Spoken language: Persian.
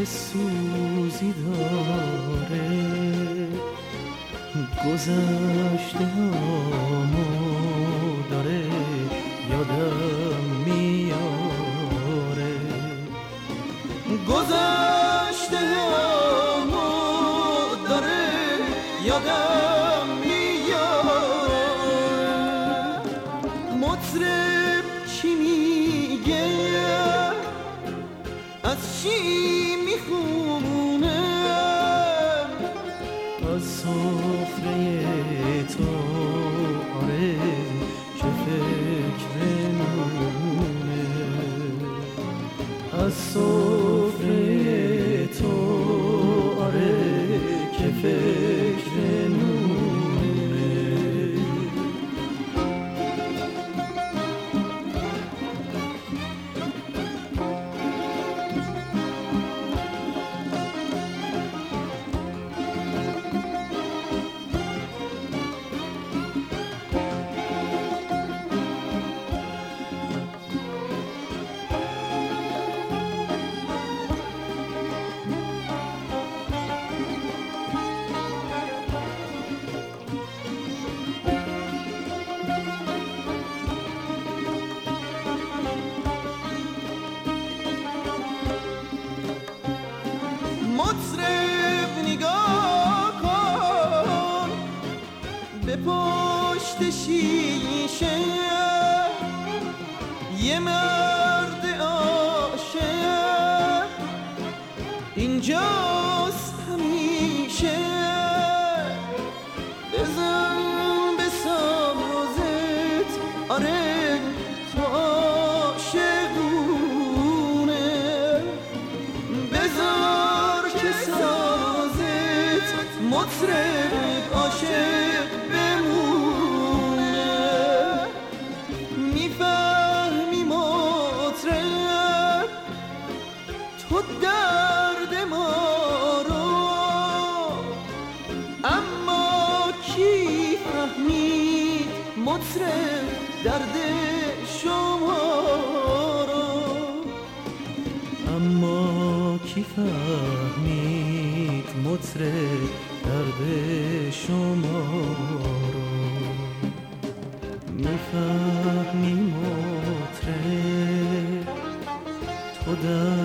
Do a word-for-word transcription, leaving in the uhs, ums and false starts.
که سوزی داره، گذشته هامو داره یادم میاره، گذشته هامو داره یادم میاره. مطرب چی میگه، از چی میخونه، از سفره تو آره که فکر نونه، از سفره تو آره که فکر نونه. مطرب نگاه کن به پشت شیشه، یه مرد عاشق اینجاست همیشه. بزن به سازت آره تو عاشقونه، بزار که سازت مطرب عاشق بمونه. میفهمی مطرب تو درد ما رو، اما کی فهمید مطرب درد شما رو، اما کی فهمید مطرب درد شما رو. میفهمی مطرب تو درد